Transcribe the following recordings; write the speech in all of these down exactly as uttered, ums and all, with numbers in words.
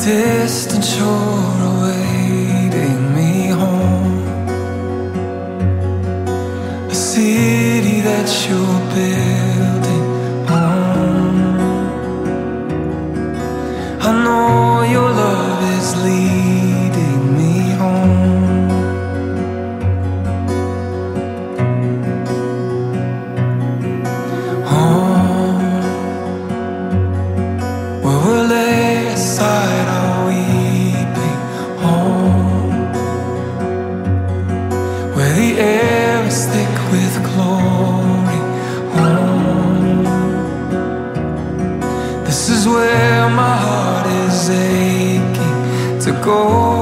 distant shore awaiting me home, a city that you're building home. I know your love is leading me home. Home, where we'll lay aside our weeping. Home, where the air is thick with glory. Home, this is where my heart is aching to go.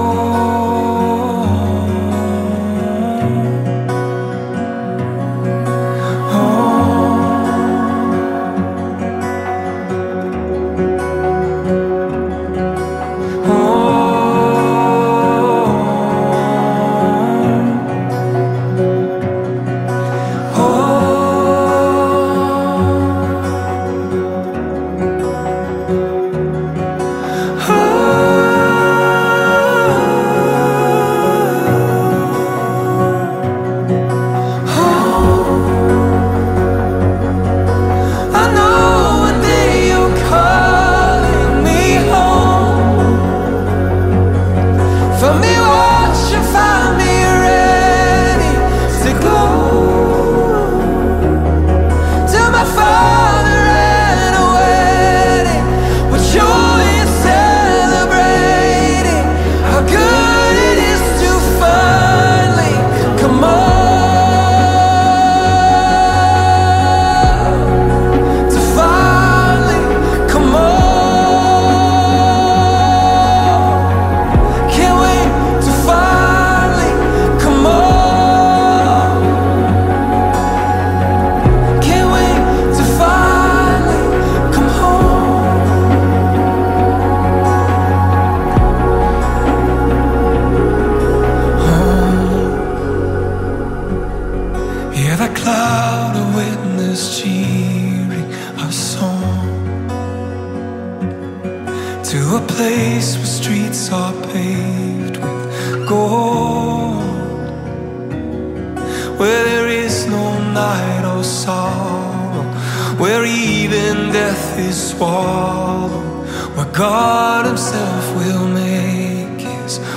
Hear the cloud of witness cheering our song, to a place where streets are paved with gold, where there is no night or sorrow, where even death is swallowed, where God himself will make his